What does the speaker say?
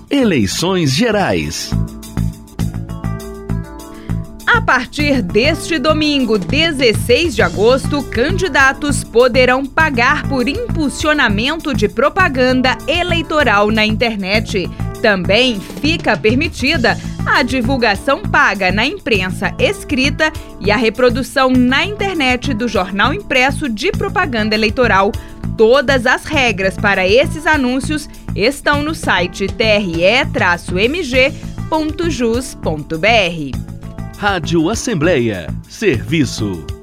Eleições Gerais. A partir deste domingo, 16 de agosto, candidatos poderão pagar por impulsionamento de propaganda eleitoral na internet. Também fica permitida a divulgação paga na imprensa escrita e a reprodução na internet do jornal impresso de propaganda eleitoral. Todas as regras para esses anúncios estão no site tre-mg.jus.br. Rádio Assembleia. Serviço